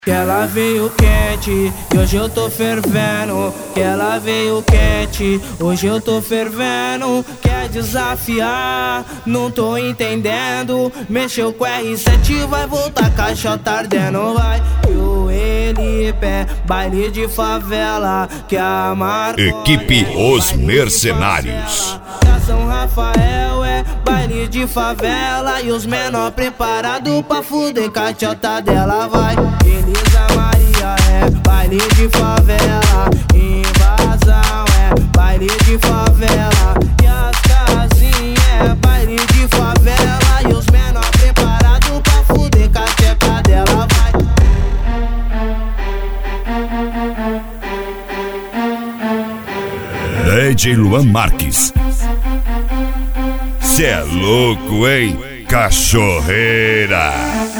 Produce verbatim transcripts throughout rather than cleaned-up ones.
Que ela veio quente e hoje eu tô fervendo. Que ela veio quente, hoje eu tô fervendo. Quer desafiar, não tô entendendo. Mexeu com R sete, vai voltar caixota ardendo. Vai, e o L P, baile de favela. Que a marca Equipe Os Mercenários. São Rafael é baile de favela. E os menor preparado pra fuder caixota dela. Vai, Elisa Maria é baile de favela. Invasão é baile de favela. E as casinhas é baile de favela. E os menor preparado pra fuder caixota dela. Vai. D J Luan Marques. Cê é louco, hein? Cachorreira.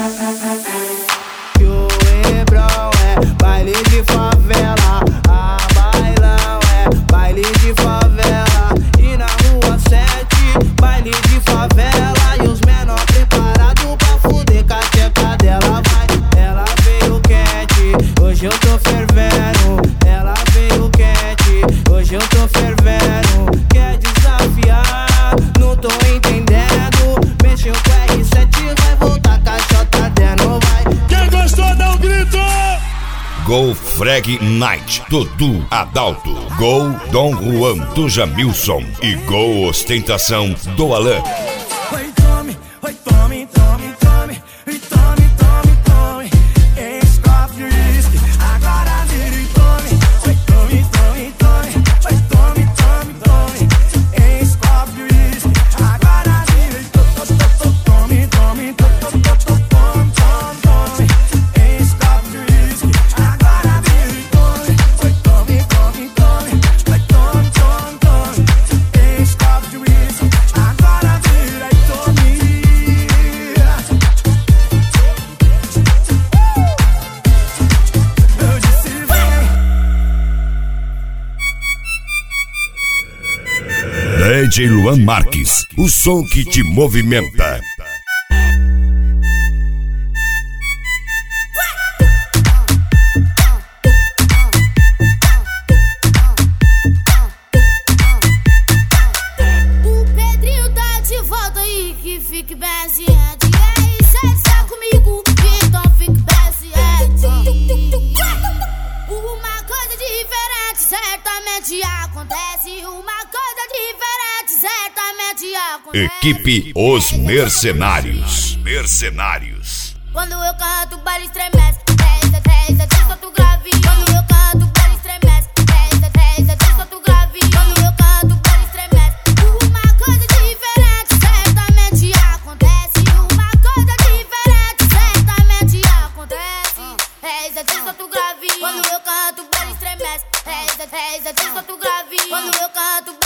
Que o Hebrão é baile de favela. A bailão é baile de favela. E na rua sete, baile de favela. E os menor preparado pra fuder com a tcheca dela. Vai, ela veio quente, hoje eu tô fervendo. Ela veio quente, hoje eu tô fervendo. Quer desafiar, não tô entendendo. Mexeu com R sete, vai voltar caixota dentro. Vai. Quem gostou dá um grito! Gol Frag Night, Dudu Adalto. Gol Dom Juan do Jamilson. E gol Ostentação do Alan. Oi, tome, oi, tome, tome, tome. E tome, tome, tome. Esse copo de uísque, agora vira e tome. Oi, tome, tome, tome. Oi, tome, tome, tome. Esse copo de uísque, agora vira e tome. Tome, tome, tome, tome, tome, tome. Esse copo de uísque, agora vira e tome. Oi, tome, tome, tome. Oi, tome, tome, tome. Esse copo de uísque, agora vira e tome. Eu disse vem. D J Luan Marques, o som que te movimenta. O Pedrinho tá de volta aí, que fique bem ciente. E aí, cê está comigo, então fique bem ciente. Uma coisa diferente certamente acontece. Uma coisa diferente certamente acontece. Equipe Os Mercenários. Mercenários. Quando eu canto, o baile estremece. Três, três, três, solto grave. Quando eu canto, o baile estremece. Três, três, três, solto grave. Quando eu canto, o baile estremece. Uma coisa diferente certamente acontece. Uma coisa diferente certamente acontece. Três, três, solto grave. Quando eu canto, o baile estremece. Três, três, três, solto grave. Quando eu canto,